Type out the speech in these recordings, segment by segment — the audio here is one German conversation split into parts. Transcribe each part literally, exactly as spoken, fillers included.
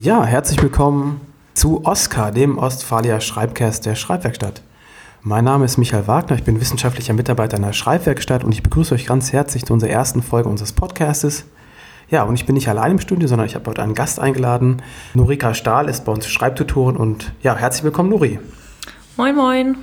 Ja, herzlich willkommen zu Oskar, dem Ostfalia Schreibcast der Schreibwerkstatt. Mein Name ist Michael Wagner, ich bin wissenschaftlicher Mitarbeiter in der Schreibwerkstatt und ich begrüße euch ganz herzlich zu unserer ersten Folge unseres Podcastes. Ja, und ich bin nicht allein im Studio, sondern ich habe heute einen Gast eingeladen. Norika Stahl ist bei uns Schreibtutorin und ja, herzlich willkommen, Nori. Moin, moin.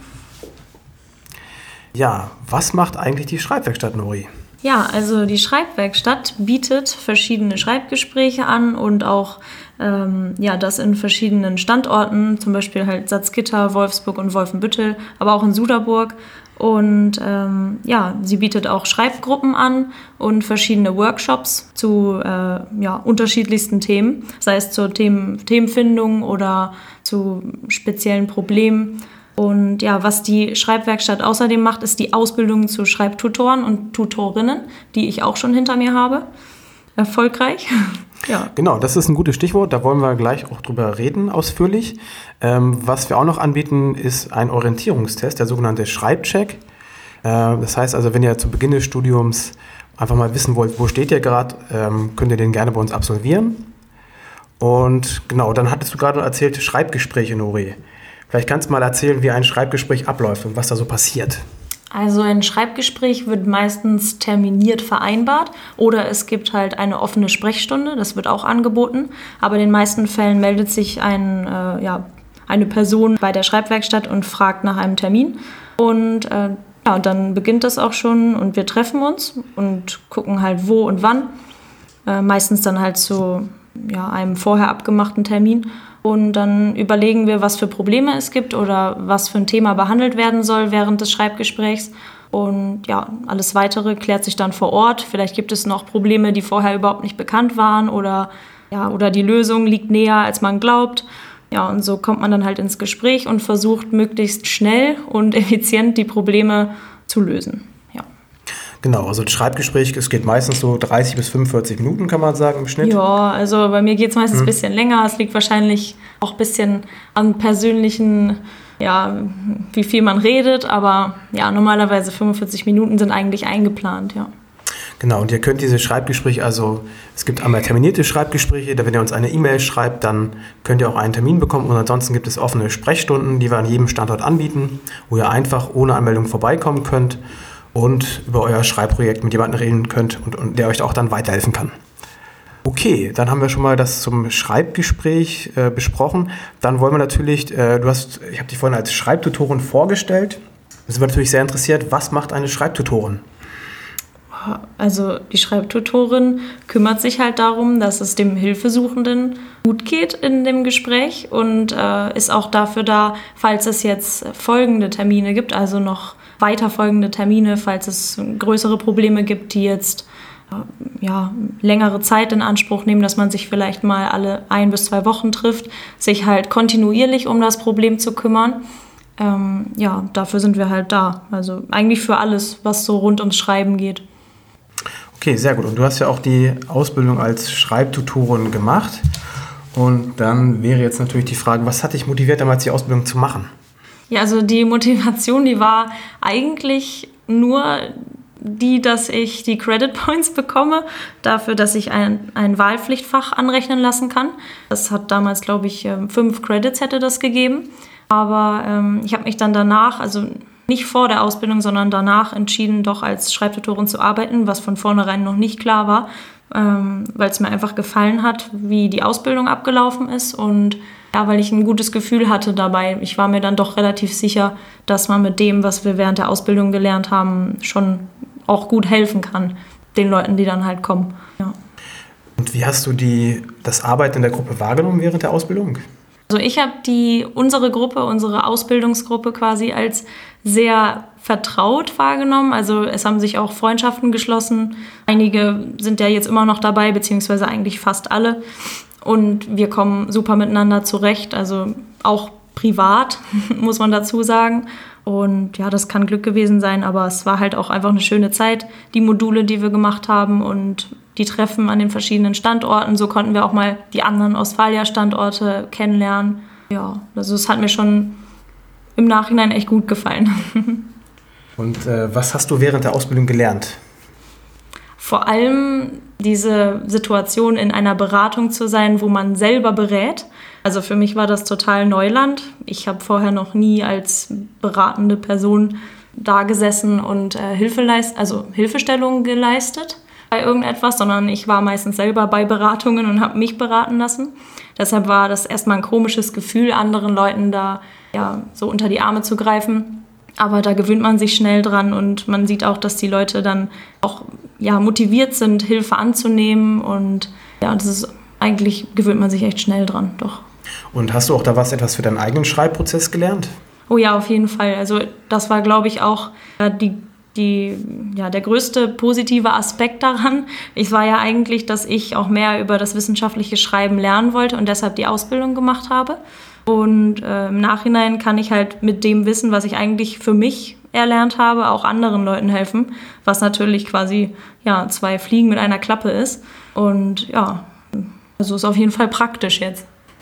Ja, was macht eigentlich die Schreibwerkstatt, Nori? Ja, also die Schreibwerkstatt bietet verschiedene Schreibgespräche an und auch ähm, ja, das in verschiedenen Standorten, zum Beispiel halt Salzgitter, Wolfsburg und Wolfenbüttel, aber auch in Suderburg. Und ähm, ja, sie bietet auch Schreibgruppen an und verschiedene Workshops zu äh, ja, unterschiedlichsten Themen, sei es zur Themen, Themenfindung oder zu speziellen Problemen. Und ja, was die Schreibwerkstatt außerdem macht, ist die Ausbildung zu Schreibtutoren und Tutorinnen, die ich auch schon hinter mir habe. Erfolgreich. Ja. Genau, das ist ein gutes Stichwort, da wollen wir gleich auch drüber reden, ausführlich. Ähm, was wir auch noch anbieten, ist ein Orientierungstest, der sogenannte Schreibcheck. Äh, das heißt also, wenn ihr zu Beginn des Studiums einfach mal wissen wollt, wo steht ihr gerade, ähm, könnt ihr den gerne bei uns absolvieren. Und genau, dann hattest du gerade erzählt, Schreibgespräche, Nori. Vielleicht kannst du mal erzählen, wie ein Schreibgespräch abläuft und was da so passiert. Also ein Schreibgespräch wird meistens terminiert vereinbart oder es gibt halt eine offene Sprechstunde, das wird auch angeboten. Aber in den meisten Fällen meldet sich ein, äh, ja, eine Person bei der Schreibwerkstatt und fragt nach einem Termin. Und äh, ja, dann beginnt das auch schon und wir treffen uns und gucken halt wo und wann. Äh, meistens dann halt zu ja, einem vorher abgemachten Termin. Und dann überlegen wir, was für Probleme es gibt oder was für ein Thema behandelt werden soll während des Schreibgesprächs. Und ja, alles Weitere klärt sich dann vor Ort. Vielleicht gibt es noch Probleme, die vorher überhaupt nicht bekannt waren oder, ja, oder die Lösung liegt näher, als man glaubt. Ja, und so kommt man dann halt ins Gespräch und versucht möglichst schnell und effizient die Probleme zu lösen. Genau, also das Schreibgespräch, es geht meistens so dreißig bis fünfundvierzig Minuten, kann man sagen, im Schnitt. Ja, also bei mir geht es meistens hm. ein bisschen länger. Es liegt wahrscheinlich auch ein bisschen an persönlichen, ja, wie viel man redet. Aber ja, normalerweise fünfundvierzig Minuten sind eigentlich eingeplant, ja. Genau, und ihr könnt diese Schreibgespräche, also es gibt einmal terminierte Schreibgespräche, da wenn ihr uns eine E-Mail schreibt, dann könnt ihr auch einen Termin bekommen und ansonsten gibt es offene Sprechstunden, die wir an jedem Standort anbieten, wo ihr einfach ohne Anmeldung vorbeikommen könnt und über euer Schreibprojekt mit jemandem reden könnt und, und der euch auch dann weiterhelfen kann. Okay, dann haben wir schon mal das zum Schreibgespräch äh, besprochen. Dann wollen wir natürlich, äh, du hast, ich habe dich vorhin als Schreibtutorin vorgestellt. Da sind wir natürlich sehr interessiert, was macht eine Schreibtutorin? Also die Schreibtutorin kümmert sich halt darum, dass es dem Hilfesuchenden gut geht in dem Gespräch und äh, ist auch dafür da, falls es jetzt folgende Termine gibt, also noch weiterfolgende Termine, falls es größere Probleme gibt, die jetzt äh, ja, längere Zeit in Anspruch nehmen, dass man sich vielleicht mal alle ein bis zwei Wochen trifft, sich halt kontinuierlich um das Problem zu kümmern. Ähm, ja, dafür sind wir halt da. Also eigentlich für alles, was so rund ums Schreiben geht. Okay, sehr gut. Und du hast ja auch die Ausbildung als Schreibtutorin gemacht. Und dann wäre jetzt natürlich die Frage, was hat dich motiviert, damals die Ausbildung zu machen? Ja, also die Motivation, die war eigentlich nur die, dass ich die Credit Points bekomme, dafür, dass ich ein, ein Wahlpflichtfach anrechnen lassen kann. Das hat damals, glaube ich, fünf Credits hätte das gegeben. Aber ähm, ich habe mich dann danach, also nicht vor der Ausbildung, sondern danach entschieden, doch als Schreibtutorin zu arbeiten, was von vornherein noch nicht klar war, ähm, weil es mir einfach gefallen hat, wie die Ausbildung abgelaufen ist und ja, weil ich ein gutes Gefühl hatte dabei. Ich war mir dann doch relativ sicher, dass man mit dem, was wir während der Ausbildung gelernt haben, schon auch gut helfen kann, den Leuten, die dann halt kommen. Ja. Und wie hast du die, das Arbeiten in der Gruppe wahrgenommen während der Ausbildung? Also ich habe die unsere Gruppe, unsere Ausbildungsgruppe quasi als sehr vertraut wahrgenommen. Also es haben sich auch Freundschaften geschlossen. Einige sind ja jetzt immer noch dabei, beziehungsweise eigentlich fast alle. Und wir kommen super miteinander zurecht, also auch privat, muss man dazu sagen. Und ja, das kann Glück gewesen sein, aber es war halt auch einfach eine schöne Zeit, die Module, die wir gemacht haben und die Treffen an den verschiedenen Standorten. So konnten wir auch mal die anderen Ostfalia-Standorte kennenlernen. Ja, also es hat mir schon im Nachhinein echt gut gefallen. Und äh, was hast du während der Ausbildung gelernt? Vor allem diese Situation in einer Beratung zu sein, wo man selber berät. Also für mich war das total Neuland. Ich habe vorher noch nie als beratende Person da gesessen und äh, Hilfe leist- also Hilfestellung geleistet bei irgendetwas, sondern ich war meistens selber bei Beratungen und habe mich beraten lassen. Deshalb war das erstmal ein komisches Gefühl, anderen Leuten da ja, so unter die Arme zu greifen. Aber da gewöhnt man sich schnell dran und man sieht auch, dass die Leute dann auch ja, motiviert sind, Hilfe anzunehmen. Und ja, das ist eigentlich gewöhnt man sich echt schnell dran, doch. Und hast du auch da was etwas für deinen eigenen Schreibprozess gelernt? Oh ja, auf jeden Fall. Also das war, glaube ich, auch äh, die, die, ja, der größte positive Aspekt daran. Ich war ja eigentlich, dass ich auch mehr über das wissenschaftliche Schreiben lernen wollte und deshalb die Ausbildung gemacht habe. Und äh, im Nachhinein kann ich halt mit dem Wissen, was ich eigentlich für mich erlernt habe, auch anderen Leuten helfen, was natürlich quasi ja, zwei Fliegen mit einer Klappe ist. Und ja, also ist auf jeden Fall praktisch jetzt.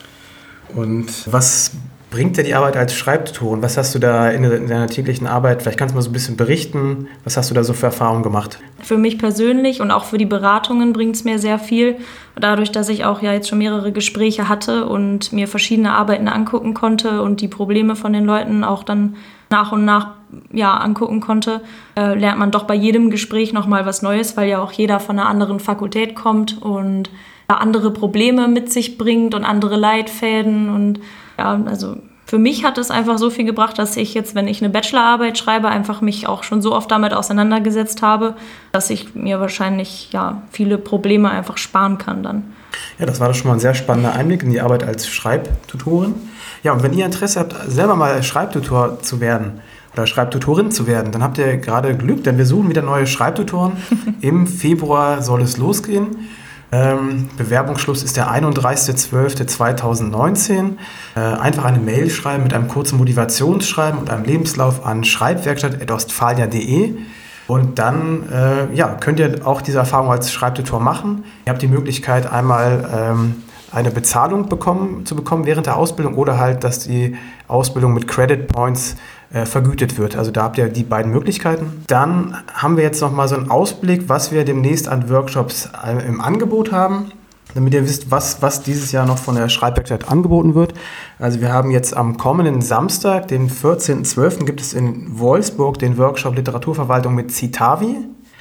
Und was bringt dir die Arbeit als Schreibtutorin? Was hast du da in deiner täglichen Arbeit, vielleicht kannst du mal so ein bisschen berichten, was hast du da so für Erfahrungen gemacht? Für mich persönlich und auch für die Beratungen bringt es mir sehr viel. Dadurch, dass ich auch ja jetzt schon mehrere Gespräche hatte und mir verschiedene Arbeiten angucken konnte und die Probleme von den Leuten auch dann nach und nach ja, angucken konnte, äh, lernt man doch bei jedem Gespräch nochmal was Neues, weil ja auch jeder von einer anderen Fakultät kommt und ja, andere Probleme mit sich bringt und andere Leitfäden. Und ja, also für mich hat es einfach so viel gebracht, dass ich jetzt, wenn ich eine Bachelorarbeit schreibe, einfach mich auch schon so oft damit auseinandergesetzt habe, dass ich mir wahrscheinlich ja, viele Probleme einfach sparen kann dann. Ja, das war doch schon mal ein sehr spannender Einblick in die Arbeit als Schreibtutorin. Ja, und wenn ihr Interesse habt, selber mal Schreibtutor zu werden oder Schreibtutorin zu werden, dann habt ihr gerade Glück, denn wir suchen wieder neue Schreibtutoren. Im Februar soll es losgehen. Ähm, Bewerbungsschluss ist der einunddreißigster zwölfter zweitausendneunzehn. Äh, einfach eine Mail schreiben mit einem kurzen Motivationsschreiben und einem Lebenslauf an schreibwerkstatt at ostfalia punkt de und dann äh, ja, könnt ihr auch diese Erfahrung als Schreibtutor machen. Ihr habt die Möglichkeit, einmal ähm, eine Bezahlung bekommen, zu bekommen während der Ausbildung oder halt, dass die Ausbildung mit Credit Points äh, vergütet wird. Also da habt ihr die beiden Möglichkeiten. Dann haben wir jetzt nochmal so einen Ausblick, was wir demnächst an Workshops äh, im Angebot haben, damit ihr wisst, was, was dieses Jahr noch von der Schreibwerkstatt angeboten wird. Also wir haben jetzt am kommenden Samstag, den vierzehnten zwölften gibt es in Wolfsburg den Workshop Literaturverwaltung mit Citavi.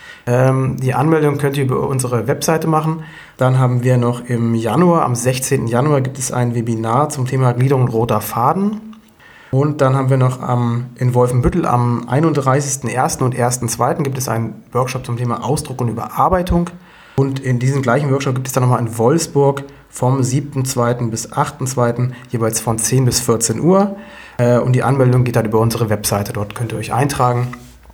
Ähm, die Anmeldung könnt ihr über unsere Webseite machen. Dann haben wir noch im Januar, am sechzehnten Januar gibt es ein Webinar zum Thema Gliederung roter Faden. Und dann haben wir noch am, in Wolfenbüttel am einunddreißigsten ersten und ersten zweiten gibt es einen Workshop zum Thema Ausdruck und Überarbeitung. Und in diesem gleichen Workshop gibt es dann nochmal in Wolfsburg vom siebten zweiten bis achten zweiten jeweils von zehn bis vierzehn Uhr. Äh, und die Anmeldung geht dann über unsere Webseite. Dort könnt ihr euch eintragen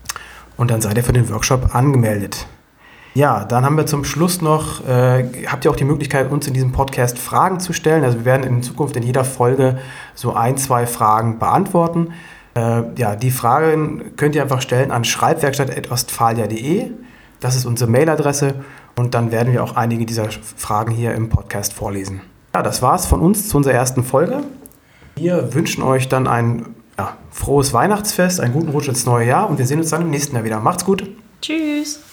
und dann seid ihr für den Workshop angemeldet. Ja, dann haben wir zum Schluss noch, äh, habt ihr auch die Möglichkeit, uns in diesem Podcast Fragen zu stellen. Also wir werden in Zukunft in jeder Folge so ein, zwei Fragen beantworten. Äh, ja, die Fragen könnt ihr einfach stellen an schreibwerkstatt at ostfalia punkt de. Das ist unsere Mailadresse und dann werden wir auch einige dieser Fragen hier im Podcast vorlesen. Ja, das war's von uns zu unserer ersten Folge. Wir wünschen euch dann ein ja, frohes Weihnachtsfest, einen guten Rutsch ins neue Jahr und wir sehen uns dann im nächsten Jahr wieder. Macht's gut. Tschüss.